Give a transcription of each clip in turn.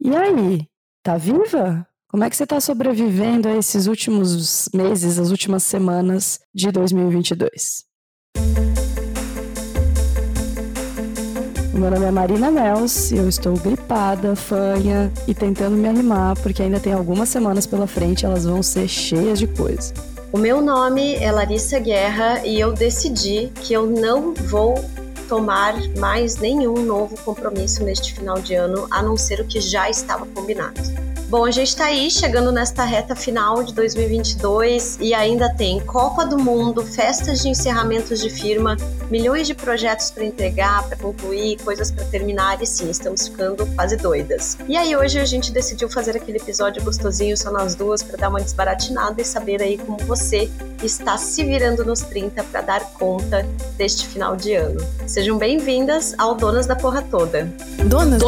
E aí, tá viva? Como é que você tá sobrevivendo a esses últimos meses, as últimas semanas de 2022? O meu nome é Marina Mels e eu estou gripada, fanha e tentando me animar porque ainda tem algumas semanas pela frente, elas vão ser cheias de coisa. O meu nome é Larissa Guerra e eu decidi que eu não vou tomar mais nenhum novo compromisso neste final de ano, a não ser o que já estava combinado. Bom, a gente está aí chegando nesta reta final de 2022 e ainda tem Copa do Mundo, festas de encerramentos de firma, milhões de projetos para entregar, para concluir, coisas para terminar e sim, estamos ficando quase doidas. E aí hoje a gente decidiu fazer aquele episódio gostosinho só nós duas para dar uma desbaratinada e saber aí como você está se virando nos 30 para dar conta deste final de ano. Sejam bem-vindas ao Donas da Porra Toda. Donas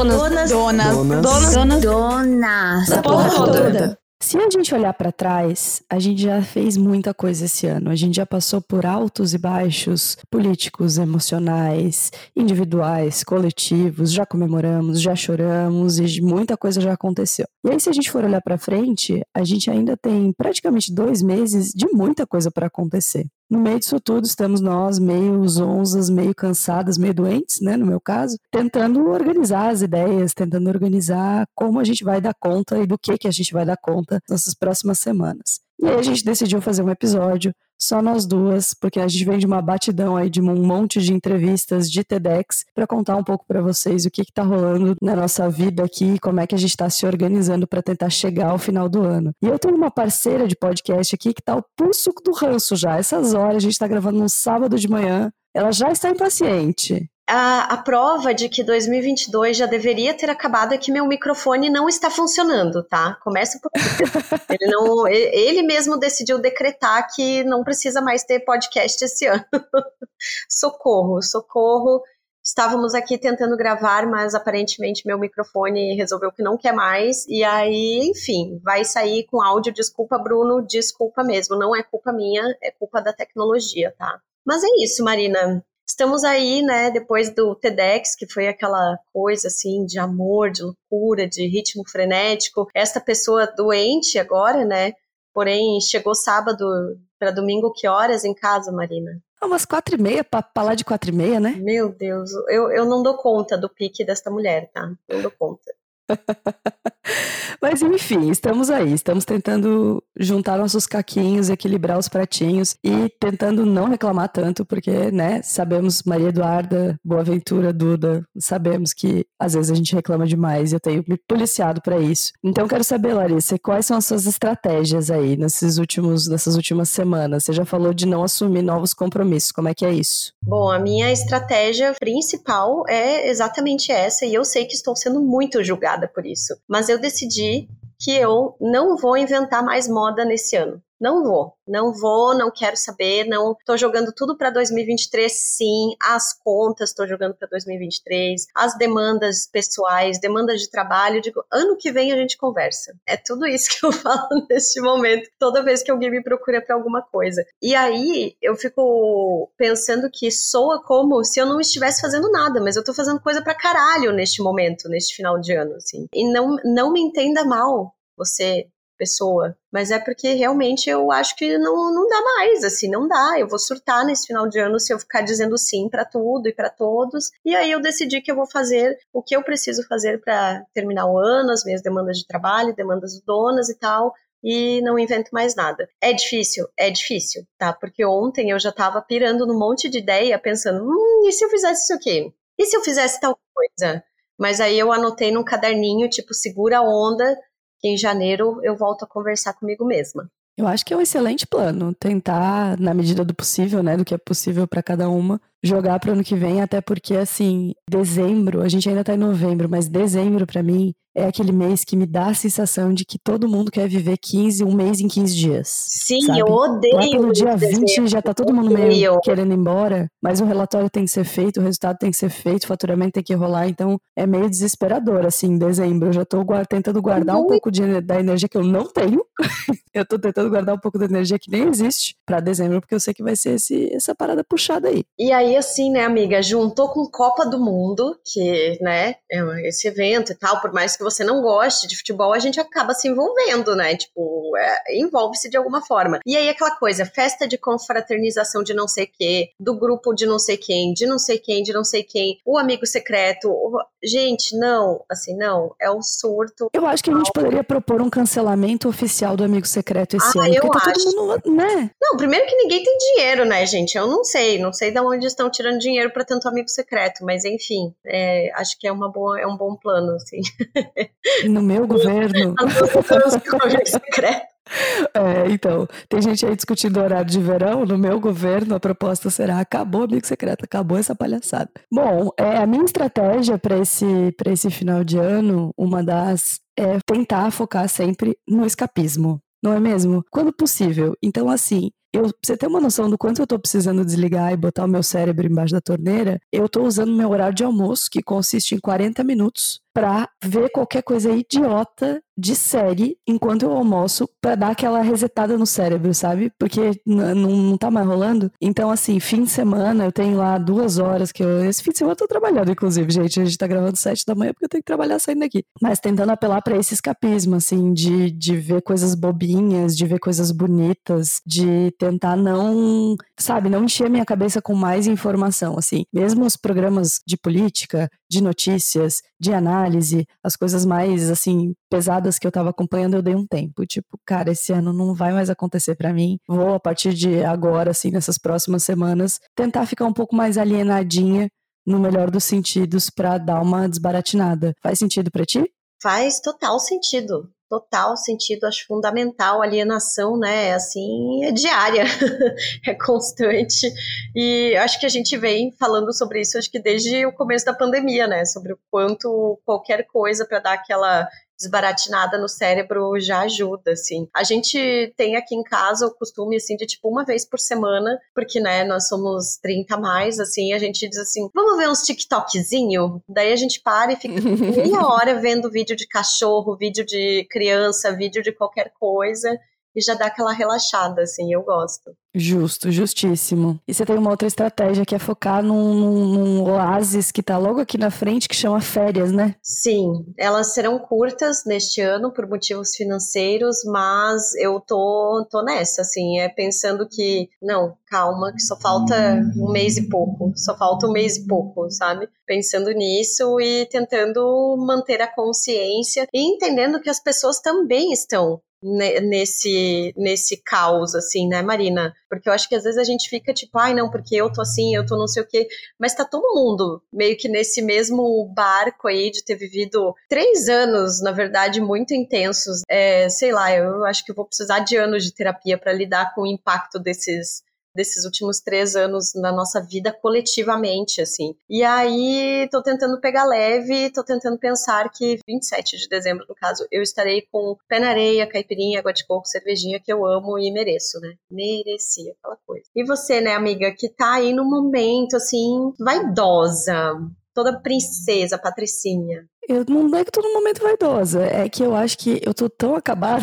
da porra toda. Se a gente olhar para trás, a gente já fez muita coisa esse ano. A gente já passou por altos e baixos políticos, emocionais, individuais, coletivos, já comemoramos, já choramos e muita coisa já aconteceu. E aí, se a gente for olhar para frente, a gente ainda tem praticamente 2 meses de muita coisa para acontecer. No meio disso tudo, estamos nós, meio zonzas, meio cansadas, meio doentes, né, no meu caso, tentando organizar as ideias, tentando organizar como a gente vai dar conta e do que a gente vai dar conta nessas próximas semanas. E aí a gente decidiu fazer um episódio só nós duas, porque a gente vem de uma batidão aí de um monte de entrevistas de TEDx para contar um pouco para vocês o que tá rolando na nossa vida aqui, como é que a gente está se organizando para tentar chegar ao final do ano. E eu tenho uma parceira de podcast aqui que tá o pulso do ranço já. Essas horas, a gente tá gravando num sábado de manhã, ela já está impaciente. A prova de que 2022 já deveria ter acabado é que meu microfone não está funcionando, tá? Começa por aí. Ele mesmo decidiu decretar que não precisa mais ter podcast esse ano. Socorro. Estávamos aqui tentando gravar, mas aparentemente meu microfone resolveu que não quer mais. E aí, enfim, vai sair com áudio. Desculpa, Bruno, desculpa mesmo. Não é culpa minha, é culpa da tecnologia, tá? Mas é isso, Marina. Estamos aí, né, depois do TEDx, que foi aquela coisa, assim, de amor, de loucura, de ritmo frenético. Esta pessoa doente agora, né, porém chegou sábado para domingo, que horas em casa, Marina? Umas 4h30, pra lá de 4h30, né? Meu Deus, eu não dou conta do pique desta mulher, tá? Não dou conta. Mas enfim, estamos aí, estamos tentando juntar nossos caquinhos, equilibrar os pratinhos e tentando não reclamar tanto, porque, né, sabemos, Maria Eduarda, Boaventura, Duda, sabemos que às vezes a gente reclama demais e eu tenho me policiado para isso. Então quero saber, Larissa, quais são as suas estratégias aí nessas últimas semanas? Você já falou de não assumir novos compromissos, como é que é isso? Bom, a minha estratégia principal é exatamente essa e eu sei que estou sendo muito julgada por isso, mas eu decidi que eu não vou inventar mais moda nesse ano. Não quero saber, não. Tô jogando tudo para 2023, sim. As contas tô jogando para 2023, as demandas pessoais, demandas de trabalho. Digo, ano que vem a gente conversa. É tudo isso que eu falo neste momento, toda vez que alguém me procura para alguma coisa. E aí eu fico pensando que soa como se eu não estivesse fazendo nada, mas eu tô fazendo coisa pra caralho neste momento, neste final de ano, assim. E não me entenda mal, você, pessoa, mas é porque realmente eu acho que não dá mais, assim, não dá, eu vou surtar nesse final de ano se eu ficar dizendo sim pra tudo e pra todos, e aí eu decidi que eu vou fazer o que eu preciso fazer pra terminar o ano, as minhas demandas de trabalho, demandas de donas e tal, e não invento mais nada. É difícil, tá, porque ontem eu já tava pirando num monte de ideia, pensando, e se eu fizesse isso aqui? E se eu fizesse tal coisa? Mas aí eu anotei num caderninho, tipo, segura a onda, que em janeiro eu volto a conversar comigo mesma. Eu acho que é um excelente plano, tentar, na medida do possível, né, do que é possível para cada uma, jogar para o ano que vem, até porque, assim, dezembro, a gente ainda tá em novembro, mas dezembro para mim é aquele mês que me dá a sensação de que todo mundo quer viver um mês em 15 dias. Sim, sabe? eu odeio. Lá pelo dia 20 dezembro, já tá todo mundo meio querendo ir embora, mas o relatório tem que ser feito, o resultado tem que ser feito, o faturamento tem que rolar, então é meio desesperador, assim, em dezembro. Eu já tô tentando guardar um pouco da energia que eu não tenho Eu tô tentando guardar um pouco da energia que nem existe pra dezembro, porque eu sei que vai ser essa parada puxada aí. E aí, assim, né, amiga, juntou com Copa do Mundo, que, né, é esse evento e tal, por mais que você não goste de futebol, a gente acaba se envolvendo, né, tipo, envolve-se de alguma forma. E aí aquela coisa, festa de confraternização de não sei o quê, do grupo de não sei quem, de não sei quem, de não sei quem, o amigo secreto, gente, não, assim, não, é um surto. Eu acho que a gente poderia propor um cancelamento oficial do amigo secreto esse ano, porque tá todo mundo, né? Não, primeiro que ninguém tem dinheiro, né, gente? Eu não sei de onde estão tirando dinheiro para tanto amigo secreto, mas enfim, acho que é um bom plano, assim. No meu governo. Amigo secreto. Então, tem gente aí discutindo horário de verão. No meu governo, a proposta será: acabou o amigo secreto, acabou essa palhaçada. Bom, a minha estratégia para esse final de ano, uma das é tentar focar sempre no escapismo, não é mesmo? Quando possível. Então, assim, pra você ter uma noção do quanto eu tô precisando desligar e botar o meu cérebro embaixo da torneira, eu tô usando meu horário de almoço, que consiste em 40 minutos, pra ver qualquer coisa idiota de série enquanto eu almoço, pra dar aquela resetada no cérebro, sabe? Porque não tá mais rolando. Então, assim, fim de semana, eu tenho lá 2 horas esse fim de semana eu tô trabalhando, inclusive, gente. A gente tá gravando 7 da manhã porque eu tenho que trabalhar saindo daqui. Mas tentando apelar pra esse escapismo, assim, de ver coisas bobinhas, de ver coisas bonitas, de tentar não encher a minha cabeça com mais informação, assim. Mesmo os programas de política, de notícias, de análise, as coisas mais, assim, pesadas que eu tava acompanhando, eu dei um tempo. Tipo, cara, esse ano não vai mais acontecer pra mim. Vou, a partir de agora, assim, nessas próximas semanas, tentar ficar um pouco mais alienadinha, no melhor dos sentidos, pra dar uma desbaratinada. Faz sentido pra ti? Faz total sentido. Total sentido, acho fundamental. Alienação, né? Assim, é diária, é constante. E acho que a gente vem falando sobre isso, acho que desde o começo da pandemia, né? Sobre o quanto qualquer coisa para dar aquela desbaratinada no cérebro já ajuda, assim. A gente tem aqui em casa o costume, assim, de tipo uma vez por semana, porque, né, nós somos 30 a mais, assim, a gente diz assim, vamos ver uns TikTokzinho? Daí a gente para e fica meia hora vendo vídeo de cachorro, vídeo de criança, vídeo de qualquer coisa, e já dá aquela relaxada, assim, eu gosto. Justo, justíssimo. E você tem uma outra estratégia que é focar num oásis que tá logo aqui na frente, que chama férias, né? Sim, elas serão curtas neste ano por motivos financeiros, mas eu tô nessa, assim, pensando que, não, calma, que só falta um mês e pouco, sabe? Pensando nisso e tentando manter a consciência e entendendo que as pessoas também estão nesse caos, assim, né, Marina? Porque eu acho que às vezes a gente fica tipo, ai, não, porque eu tô assim, eu tô não sei o quê, mas tá todo mundo meio que nesse mesmo barco aí de ter vivido 3 anos, na verdade, muito intensos. Sei lá, eu acho que eu vou precisar de anos de terapia para lidar com o impacto desses últimos 3 anos na nossa vida coletivamente, assim. E aí, tô tentando pegar leve, tô tentando pensar que 27 de dezembro, no caso, eu estarei com pé na areia, caipirinha, água de coco, cervejinha, que eu amo e mereço, né? Merecia aquela coisa. E você, né, amiga, que tá aí num momento, assim, vaidosa, toda princesa, patricinha. Eu não é que tô num momento vaidosa, é que eu acho que eu tô tão acabada.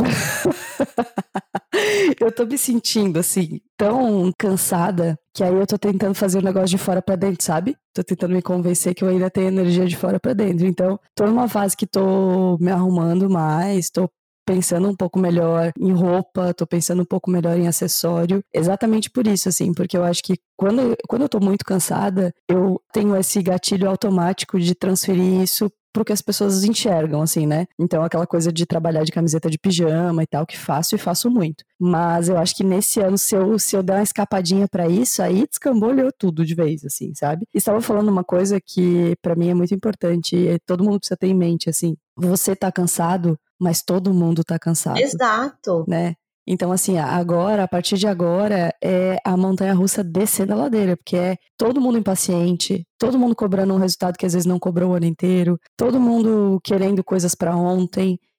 Eu tô me sentindo, assim, tão cansada, que aí eu tô tentando fazer o negócio de fora pra dentro, sabe? Tô tentando me convencer que eu ainda tenho energia de fora pra dentro. Então, tô numa fase que tô me arrumando mais, tô pensando um pouco melhor em roupa, tô pensando um pouco melhor em acessório, exatamente por isso, assim, porque eu acho que quando eu tô muito cansada, eu tenho esse gatilho automático de transferir isso pro que as pessoas enxergam, assim, né? Então, aquela coisa de trabalhar de camiseta de pijama e tal, que faço e faço muito. Mas eu acho que nesse ano, se eu der uma escapadinha pra isso, aí descambolhou tudo de vez, assim, sabe? E estava falando uma coisa que pra mim é muito importante, e todo mundo precisa ter em mente, assim, você tá cansado, mas todo mundo tá cansado. Exato. Né? Então, assim, agora, a partir de agora, é a montanha-russa descer da ladeira, porque é todo mundo impaciente, todo mundo cobrando um resultado que às vezes não cobrou o ano inteiro, todo mundo querendo coisas pra ontem.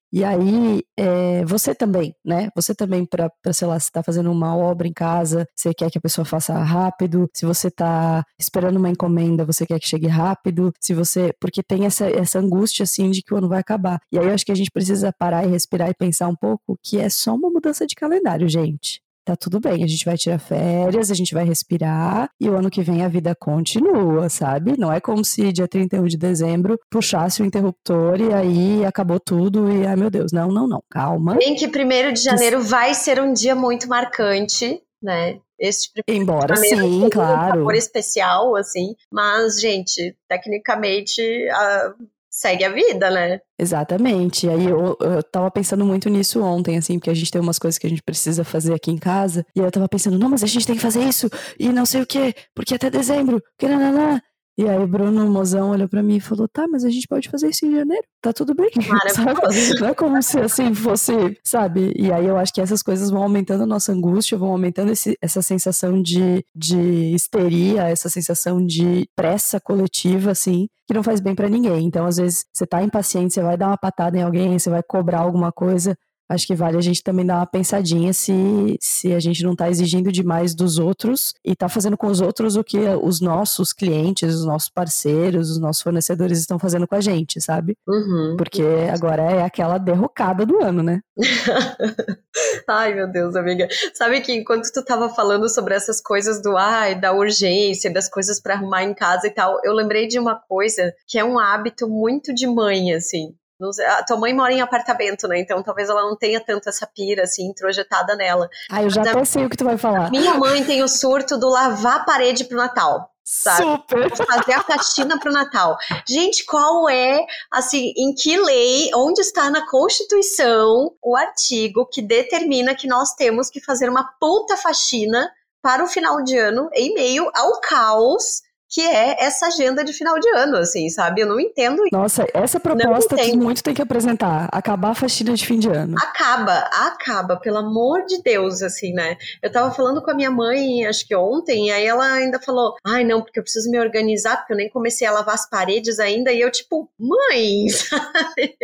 E aí, você também, né? Você também, pra, sei lá, se tá fazendo uma obra em casa, você quer que a pessoa faça rápido. Se você tá esperando uma encomenda, você quer que chegue rápido. Porque tem essa angústia, assim, de que o ano vai acabar. E aí eu acho que a gente precisa parar e respirar e pensar um pouco que é só uma mudança de calendário, gente. Tá tudo bem, a gente vai tirar férias, a gente vai respirar e o ano que vem a vida continua, sabe? Não é como se dia 31 de dezembro puxasse o interruptor e aí acabou tudo e, ai meu Deus, não, calma. Bem que 1º de janeiro vai ser um dia muito marcante, né? Esse 1º Embora de janeiro sim, tem claro. um sabor especial, assim, mas, gente, tecnicamente segue a vida, né? Exatamente. Aí eu tava pensando muito nisso ontem, assim, porque a gente tem umas coisas que a gente precisa fazer aqui em casa. E aí eu tava pensando, não, mas a gente tem que fazer isso, e não sei o quê, porque até dezembro, que nananã. E aí o Bruno Mozão olhou pra mim e falou, tá, mas a gente pode fazer isso em janeiro, tá tudo bem, sabe? Não é como se assim fosse, sabe? E aí eu acho que essas coisas vão aumentando a nossa angústia, vão aumentando essa sensação de histeria, essa sensação de pressa coletiva, assim, que não faz bem pra ninguém. Então, às vezes, você tá impaciente, você vai dar uma patada em alguém, você vai cobrar alguma coisa. Acho que vale a gente também dar uma pensadinha se a gente não tá exigindo demais dos outros e tá fazendo com os outros o que os nossos clientes, os nossos parceiros, os nossos fornecedores estão fazendo com a gente, sabe? Uhum. Porque agora é aquela derrocada do ano, né? Ai, meu Deus, amiga. Sabe que enquanto tu tava falando sobre essas coisas da urgência, das coisas pra arrumar em casa e tal, eu lembrei de uma coisa que é um hábito muito de mãe, assim. A tua mãe mora em apartamento, né? Então talvez ela não tenha tanto essa pira, assim, introjetada nela. Ah, eu já até sei o que tu vai falar. Minha mãe tem o surto do lavar a parede pro Natal. Sabe? Super! Fazer a faxina pro Natal. Gente, qual é, assim, em que lei, onde está na Constituição o artigo que determina que nós temos que fazer uma puta faxina para o final de ano em meio ao caos que é essa agenda de final de ano, assim, sabe? Eu não entendo isso. Nossa, essa proposta tu muito tem que apresentar. Acabar a faxina de fim de ano. Acaba, pelo amor de Deus, assim, né? Eu tava falando com a minha mãe, acho que ontem, e aí ela ainda falou, ai, não, porque eu preciso me organizar, porque eu nem comecei a lavar as paredes ainda, e eu, tipo, mãe, sabe?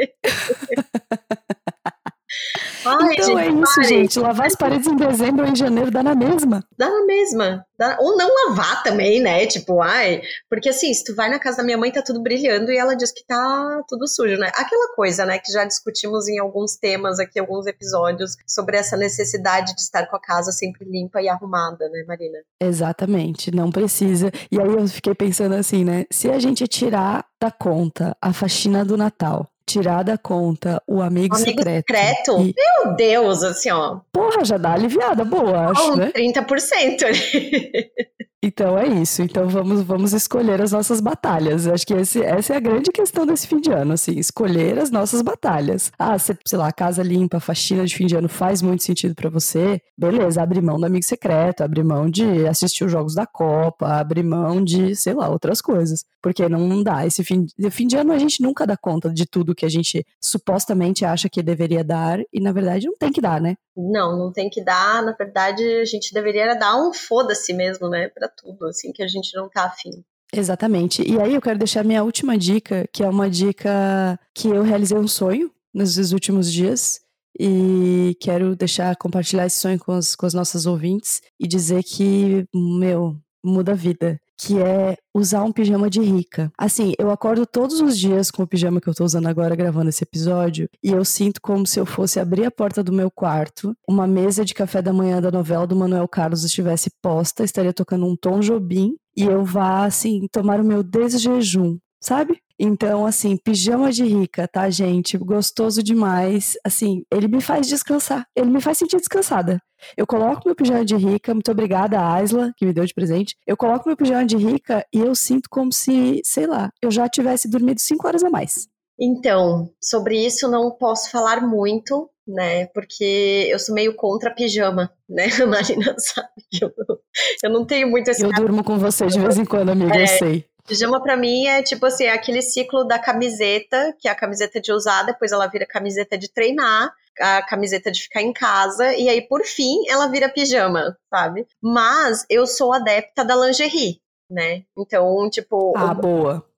Ai, então é isso, gente. Lavar as paredes em dezembro ou em janeiro dá na mesma. Dá na mesma. Ou não lavar também, né? Tipo, porque assim, se tu vai na casa da minha mãe, tá tudo brilhando e ela diz que tá tudo sujo, né? Aquela coisa, né, que já discutimos em alguns temas aqui, alguns episódios, sobre essa necessidade de estar com a casa sempre limpa e arrumada, né, Marina? Exatamente, não precisa. E aí eu fiquei pensando assim, né? Se a gente tirar da conta a faxina do Natal, tirar da conta o amigo secreto. Meu Deus, assim, ó. Porra, já dá aliviada, boa, acho, né? 30% ali. Então é isso. Então vamos escolher as nossas batalhas. Eu acho que essa é a grande questão desse fim de ano, assim, escolher as nossas batalhas. Ah, sei lá, casa limpa, faxina de fim de ano faz muito sentido pra você. Beleza, abre mão do amigo secreto, abre mão de assistir os jogos da Copa, abre mão de, sei lá, outras coisas. Porque não dá. Esse fim de ano a gente nunca dá conta de tudo que a gente supostamente acha que deveria dar e na verdade não tem que dar, né? Não tem que dar. Na verdade, a gente deveria dar um foda-se mesmo, né? Pra tudo, assim, que a gente não tá afim. Exatamente. E aí eu quero deixar minha última dica, que é uma dica que eu realizei um sonho nesses últimos dias. E quero compartilhar esse sonho com as nossas ouvintes e dizer que, muda a vida. Que é usar um pijama de rica. Assim, eu acordo todos os dias com o pijama que eu tô usando agora gravando esse episódio e eu sinto como se eu fosse abrir a porta do meu quarto, uma mesa de café da manhã da novela do Manuel Carlos estivesse posta, estaria tocando um Tom Jobim e eu vá, assim, tomar o meu desjejum, sabe? Então, assim, pijama de rica, tá, gente? Gostoso demais. Assim, ele me faz descansar. Ele me faz sentir descansada. Eu coloco meu pijama de rica, muito obrigada a Aisla, que me deu de presente. Eu coloco meu pijama de rica e eu sinto como se, sei lá, eu já tivesse dormido 5 horas a mais. Então, sobre isso não posso falar muito, né, porque eu sou meio contra pijama, né, a Marina sabe que eu não tenho muito esse... Eu durmo com você de vez em quando, amiga, eu sei. Pijama pra mim é tipo assim, é aquele ciclo da camiseta, que é a camiseta de usar, depois ela vira camiseta de treinar, a camiseta de ficar em casa, e aí por fim ela vira pijama, sabe? Mas eu sou adepta da lingerie, né? Então, tipo... boa.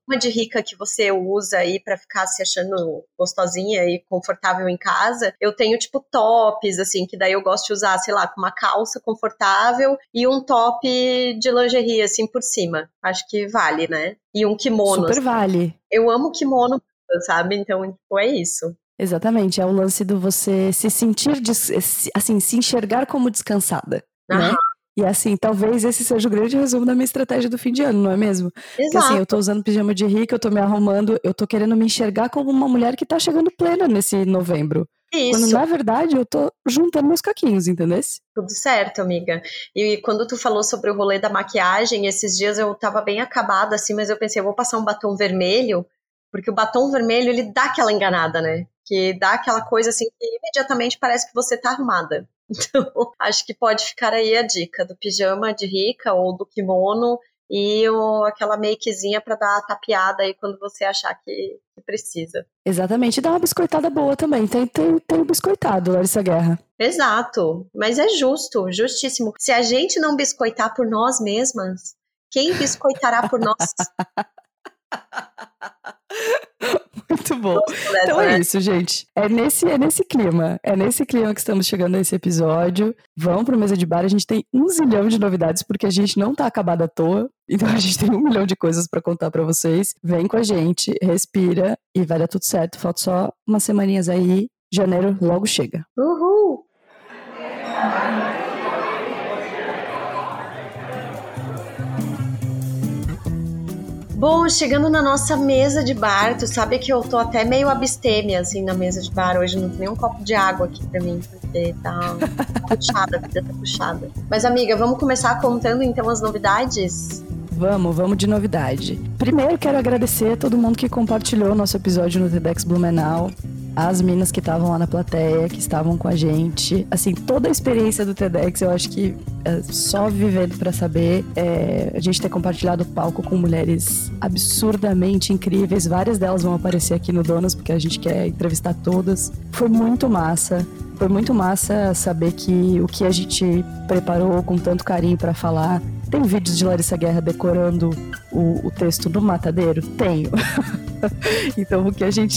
uma de rica que você usa aí pra ficar se achando gostosinha e confortável em casa, eu tenho tipo tops, assim, que daí eu gosto de usar, sei lá, com uma calça confortável e um top de lingerie, assim, por cima. Acho que vale, né? E um kimono. Super assim. vale. Eu amo kimono, sabe? Então, tipo, é isso. Exatamente, é o lance do você se sentir, assim, se enxergar como descansada, né? E assim, talvez esse seja o grande resumo da minha estratégia do fim de ano, não é mesmo? Porque assim, eu tô usando pijama de rica, eu tô me arrumando, eu tô querendo me enxergar como uma mulher que tá chegando plena nesse novembro. Isso. Quando, na verdade, eu tô juntando meus caquinhos, entendeu? Tudo certo, amiga. E quando tu falou sobre o rolê da maquiagem, esses dias eu tava bem acabada, assim, mas eu pensei, eu vou passar um batom vermelho, porque o batom vermelho, ele dá aquela enganada, né? Que dá aquela coisa, assim, que imediatamente parece que você tá arrumada. Então, acho que pode ficar aí a dica do pijama de rica ou do kimono e aquela makezinha pra dar a tapeada aí quando você achar que precisa. Exatamente, e dá uma biscoitada boa também. Tem o biscoitado, Larissa Guerra. Exato, mas é justo, justíssimo. Se a gente não biscoitar por nós mesmas, quem biscoitará por nós? Muito bom. Então é isso, gente. É nesse clima. É nesse clima que estamos chegando a esse episódio. Vamos pro Mesa de Bar. A gente tem 1 zilhão de novidades, porque a gente não tá acabado à toa. Então a gente tem 1 milhão de coisas pra contar pra vocês. Vem com a gente, respira e vai dar tudo certo. Falta só umas semaninhas aí. Janeiro logo chega. Uhul! Bom, chegando na nossa mesa de bar, tu sabe que eu tô até meio abstêmia, assim, na mesa de bar. Hoje não tem nem um copo de água aqui pra mim, porque tá puxada, a vida tá puxada. Mas, amiga, vamos começar contando, então, as novidades? Vamos de novidade. Primeiro, quero agradecer a todo mundo que compartilhou o nosso episódio no TEDx Blumenau. As minas que estavam lá na plateia, que estavam com a gente. Assim, toda a experiência do TEDx, eu acho que só vivendo pra saber. A gente ter compartilhado o palco com mulheres absurdamente incríveis. Várias delas vão aparecer aqui no Donas, porque a gente quer entrevistar todas. Foi muito massa. Foi muito massa saber que o que a gente preparou com tanto carinho pra falar. Tem vídeos de Larissa Guerra decorando o texto do Matadeiro? Tenho. Então o que a gente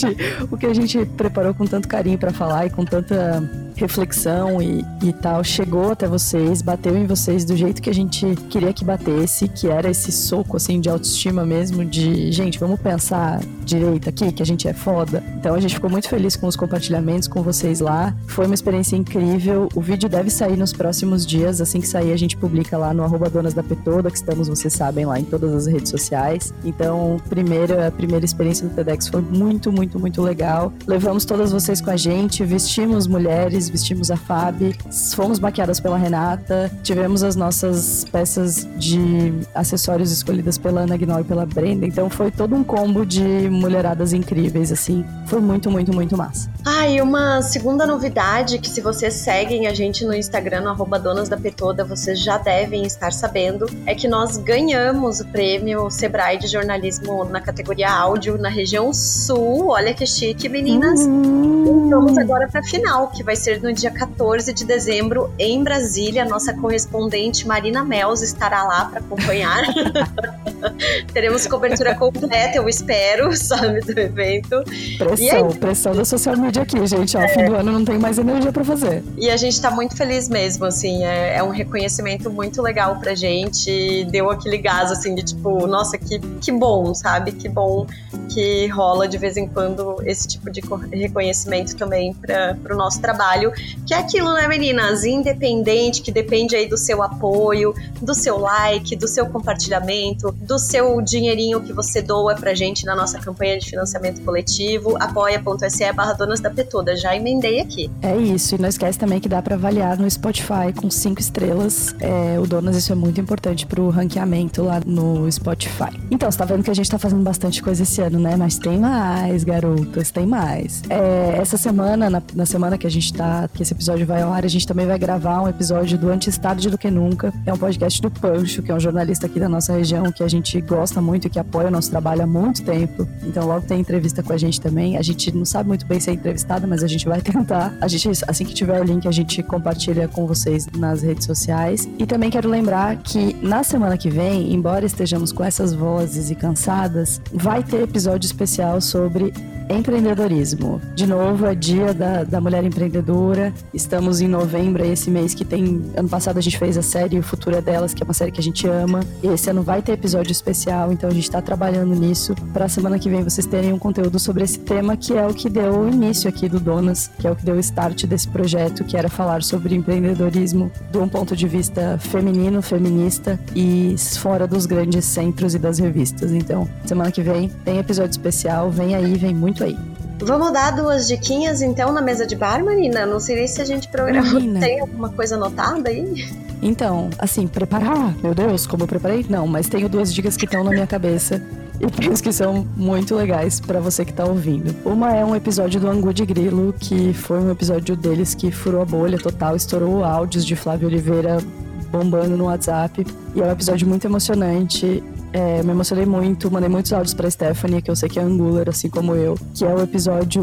preparou com tanto carinho pra falar e com tanta reflexão e tal, chegou até vocês, bateu em vocês do jeito que a gente queria que batesse, que era esse soco assim de autoestima mesmo, de gente, vamos pensar direito aqui, que a gente é foda. Então a gente ficou muito feliz com os compartilhamentos com vocês lá, foi uma experiência incrível. O vídeo deve sair nos próximos dias, assim que sair a gente publica lá no @donasdapetoda, que estamos, vocês sabem, lá em todas as redes sociais. Então a primeira experiência do TEDx foi muito, muito, muito legal. Levamos todas vocês com a gente, vestimos mulheres, vestimos a Fábio, fomos maquiadas pela Renata, tivemos as nossas peças de acessórios escolhidas pela Ana Gnol e pela Brenda, então foi todo um combo de mulheradas incríveis, assim, foi muito, muito, muito massa. E uma segunda novidade, que se vocês seguem a gente no Instagram, no @donasdapetoda, vocês já devem estar sabendo, é que nós ganhamos o prêmio Sebrae de jornalismo na categoria áudio na região sul. Olha que chique, meninas. Vamos agora para a final, que vai ser no dia 14 de dezembro em Brasília. Nossa correspondente Marina Mels estará lá para acompanhar. Teremos cobertura completa, eu espero, sabe, do evento. Pressão da social media aqui, gente. Fim do ano não tem mais energia para fazer. E a gente tá muito feliz mesmo, assim. É um reconhecimento muito legal pra gente. Deu aquele gás, assim, de tipo, nossa, que bom, sabe? Que bom que rola de vez em quando esse tipo de reconhecimento também pro nosso trabalho. Que é aquilo, né, meninas? Independente, que depende aí do seu apoio, do seu like, do seu compartilhamento, do seu dinheirinho que você doa pra gente na nossa campanha de financiamento coletivo, apoia.se/donasdapetoda. Já emendei aqui. É isso, e não esquece também que dá pra avaliar no Spotify com 5 estrelas. O Donas, isso é muito importante pro ranqueamento lá no Spotify. Então, você tá vendo que a gente tá fazendo bastante coisa esse ano, né? Mas tem mais, garotas, tem mais. Essa semana, na semana que esse episódio vai ao ar, a gente também vai gravar um episódio do Antes Tarde do Que Nunca. É um podcast do Pancho, que é um jornalista aqui da nossa região, que a gente gente gosta muito e que apoia o nosso trabalho há muito tempo. Então logo tem entrevista com a gente também. A gente não sabe muito bem ser entrevistada, mas a gente vai tentar. A gente, assim que tiver o link, a gente compartilha com vocês nas redes sociais. E também quero lembrar que na semana que vem, embora estejamos com essas vozes e cansadas, vai ter episódio especial sobre empreendedorismo. De novo, é dia da mulher empreendedora. Estamos em novembro, é esse mês que tem... Ano passado a gente fez a série O Futuro é Delas, que é uma série que a gente ama. E esse ano vai ter episódio especial, então a gente tá trabalhando nisso para a semana que vem vocês terem um conteúdo sobre esse tema, que é o que deu o início aqui do Donas, que é o que deu o start desse projeto, que era falar sobre empreendedorismo de um ponto de vista feminino, feminista e fora dos grandes centros e das revistas. Então, semana que vem tem episódio especial, vem aí, vem muito aí. Vamos dar 2 diquinhas então na mesa de bar, Marina? Não sei nem se a gente programa. Tem alguma coisa anotada aí? Então, assim, preparar, meu Deus, como eu preparei? Não, mas tenho 2 dicas que estão na minha cabeça e penso que são muito legais pra você que tá ouvindo. Uma é um episódio do Angu de Grilo, que foi um episódio deles que furou a bolha total, estourou áudios de Flávio Oliveira bombando no WhatsApp, e é um episódio muito emocionante. Me emocionei muito, mandei muitos áudios pra Stephanie, que eu sei que é angular, assim como eu, que é o episódio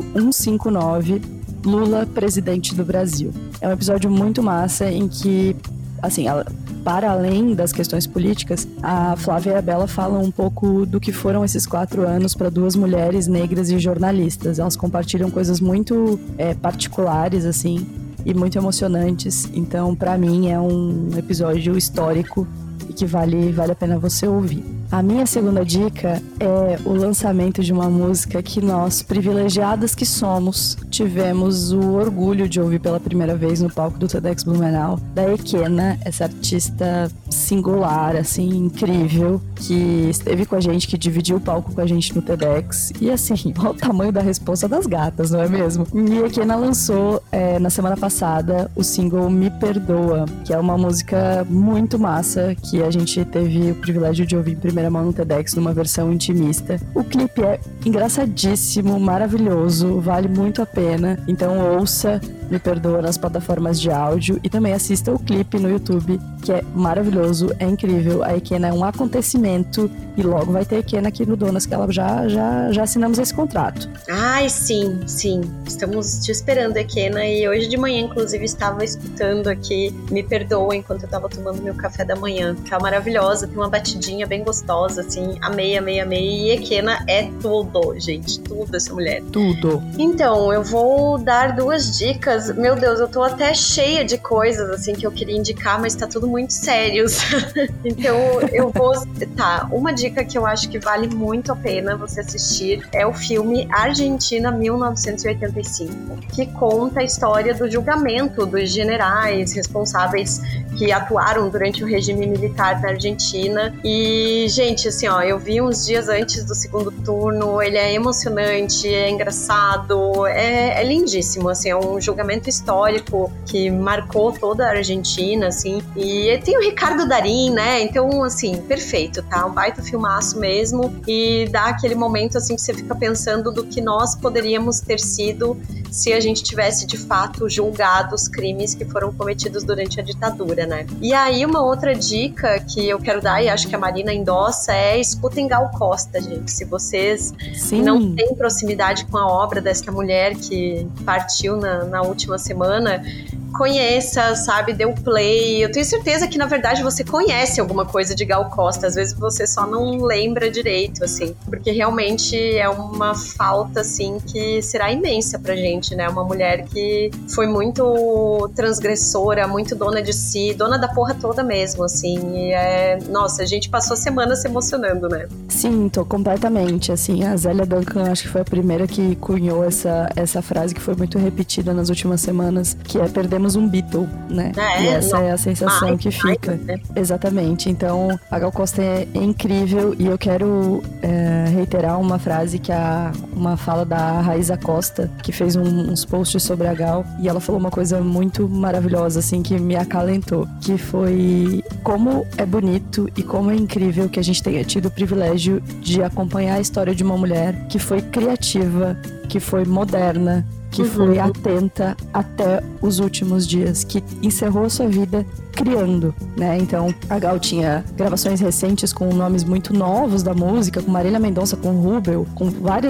159, Lula, presidente do Brasil. É um episódio muito massa em que, assim, para além das questões políticas, a Flávia e a Bela falam um pouco do que foram esses 4 anos para 2 mulheres negras e jornalistas. Elas compartilham coisas muito particulares, assim, e muito emocionantes. Então, para mim, é um episódio histórico e que vale a pena você ouvir. A minha segunda dica é o lançamento de uma música que nós, privilegiadas que somos, tivemos o orgulho de ouvir pela primeira vez no palco do TEDx Blumenau, da Ekena, essa artista singular, assim, incrível, que esteve com a gente, que dividiu o palco com a gente no TEDx. E assim, olha o tamanho da responsa das gatas, não é mesmo? E a Ekena lançou na semana passada o single Me Perdoa, que é uma música muito massa, que a gente teve o privilégio de ouvir em primeira mão no TEDx, numa versão intimista. O clipe é engraçadíssimo, maravilhoso, vale muito a pena. Então ouça Me Perdoa nas plataformas de áudio e também assista o clipe no YouTube, que é maravilhoso, é incrível. A Ekena é um acontecimento e logo vai ter Ekena aqui no Donas, que ela já assinamos esse contrato. Ai, sim. Estamos te esperando, Ekena, e hoje de manhã, inclusive, estava escutando aqui Me Perdoa enquanto eu estava tomando meu café da manhã, que é maravilhosa, tem uma batidinha bem gostosa, assim, amei, e Ekena é tudo, gente, tudo essa mulher. Tudo. Então, eu vou dar 2 dicas. Meu Deus, eu tô até cheia de coisas, assim, que eu queria indicar, mas tá tudo muito sério. Então, eu vou... Tá, uma dica que eu acho que vale muito a pena você assistir é o filme Argentina 1985, que conta a história do julgamento dos generais responsáveis que atuaram durante o regime militar da Argentina. E, gente, assim, ó, eu vi uns dias antes do segundo turno, ele é emocionante, é engraçado, é lindíssimo, assim, é um julgamento histórico que marcou toda a Argentina, assim, e tem o Ricardo Darín, né, então, assim, perfeito, tá, um baita filmaço mesmo, e dá aquele momento, assim, que você fica pensando do que nós poderíamos ter sido se a gente tivesse, de fato, julgado os crimes que foram cometidos durante a ditadura, né. E aí, uma outra dica que eu quero dar, e acho que a Marina endossa, é escutem Gal Costa, gente. Se vocês não têm proximidade com a obra desta mulher que partiu na última semana, conheça, sabe, dê um play. Eu tenho certeza que, na verdade, você conhece alguma coisa de Gal Costa. Às vezes você só não lembra direito, assim, porque realmente é uma falta, assim, que será imensa pra gente, né? Uma mulher que foi muito transgressora, muito dona de si, dona da porra toda mesmo, assim. E nossa, a gente passou a semana se emocionando, né? Sim, tô completamente, assim, a Zélia Duncan acho que foi a primeira que cunhou essa frase que foi muito repetida nas últimas semanas, que é perdemos um Beatle, né? E essa é a sensação que fica. Né? Exatamente. Então, a Gal Costa é incrível e eu quero reiterar uma frase uma fala da Raíza Costa, que fez uns posts sobre a Gal, e ela falou uma coisa muito maravilhosa, assim, que me acalentou, que foi como é bonito e como é incrível que a gente tenha tido o privilégio de acompanhar a história de uma mulher que foi criativa, que foi moderna, que foi atenta até os últimos dias, que encerrou sua vida criando, né? Então, a Gal tinha gravações recentes com nomes muito novos da música, com Marília Mendonça, com Rubel, com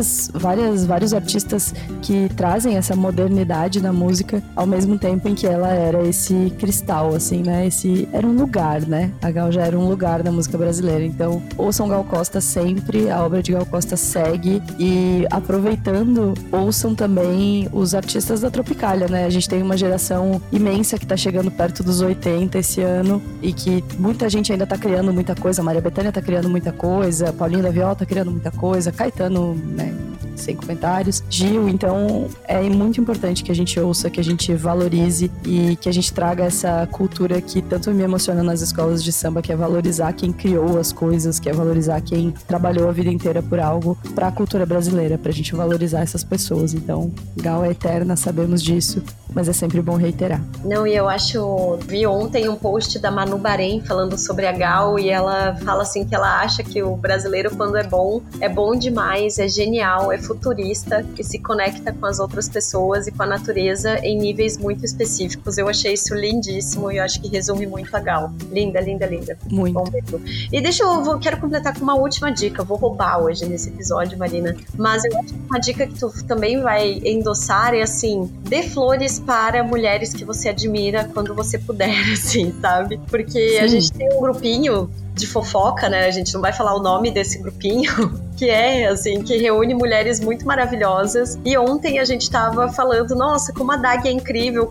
vários artistas que trazem essa modernidade na música, ao mesmo tempo em que ela era esse cristal, assim, né? Era um lugar, né? A Gal já era um lugar na música brasileira. Então, ouçam Gal Costa sempre, a obra de Gal Costa segue, e aproveitando, ouçam também os artistas da Tropicália, né? A gente tem uma geração imensa que tá chegando perto dos 80 esse ano, e que muita gente ainda tá criando muita coisa. Maria Bethânia tá criando muita coisa, Paulinho da Viola tá criando muita coisa, Caetano, né, sem comentários, Gil. Então é muito importante que a gente ouça, que a gente valorize e que a gente traga essa cultura que tanto me emociona nas escolas de samba, que é valorizar quem criou as coisas, que é valorizar quem trabalhou a vida inteira por algo, pra cultura brasileira, pra gente valorizar essas pessoas. Então, Gal é eterna, sabemos disso, mas é sempre bom reiterar. Não, e eu vi ontem um post da Manu Bahrein falando sobre a Gal, e ela fala assim que ela acha que o brasileiro, quando é bom demais, é genial, é futurista, e se conecta com as outras pessoas e com a natureza em níveis muito específicos. Eu achei isso lindíssimo, e eu acho que resume muito a Gal. Linda, linda, linda. Muito. Bom mesmo. E quero completar com uma última dica. Eu vou roubar hoje nesse episódio, Marina, mas eu acho que uma dica que tu também vai endossar é assim: dê flores para mulheres que você admira quando você puder, assim, sabe? Porque Sim. A gente tem um grupinho de fofoca, né? A gente não vai falar o nome desse grupinho, que é, assim, que reúne mulheres muito maravilhosas. E ontem a gente tava falando, nossa, como a Dag é incrível,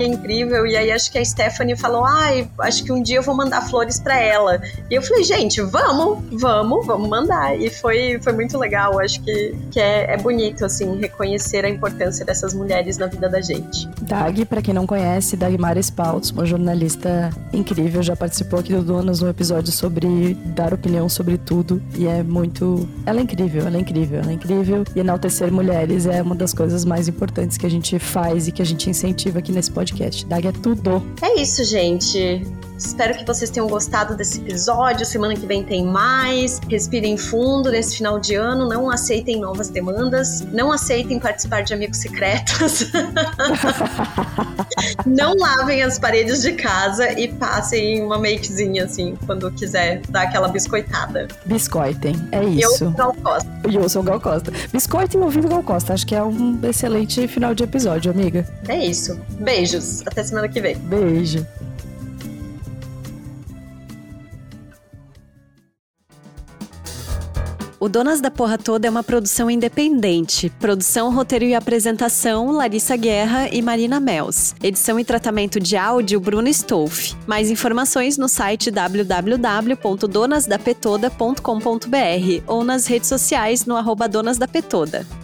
e aí acho que a Stephanie falou, acho que um dia eu vou mandar flores pra ela. E eu falei, gente, vamos mandar. E foi muito legal, acho que é bonito, assim, reconhecer a importância dessas mulheres na vida da gente. Dag, pra quem não conhece, Dagmar Spaltz, uma jornalista incrível, já participou aqui do Donas no episódio sobre dar opinião sobre tudo, e é muito... Ela é incrível, e enaltecer mulheres é uma das coisas mais importantes que a gente faz e que a gente incentiva aqui nesse podcast. Dag é tudo. É isso, gente. Espero que vocês tenham gostado desse episódio. Semana que vem tem mais. Respirem fundo nesse final de ano. Não aceitem novas demandas. Não aceitem participar de amigos secretos. Não lavem as paredes de casa e passem uma makezinha, assim, quando quiser dar aquela biscoitada. Biscoitem, é isso. E eu sou Gal Costa. Biscoitem ouvindo Gal Costa. Acho que é um excelente final de episódio, amiga. É isso. Beijos. Até semana que vem. Beijo. O Donas da Porra Toda é uma produção independente. Produção, roteiro e apresentação, Larissa Guerra e Marina Mels. Edição e tratamento de áudio, Bruno Stolf. Mais informações no site www.donasdapetoda.com.br ou nas redes sociais no @donasdapetoda.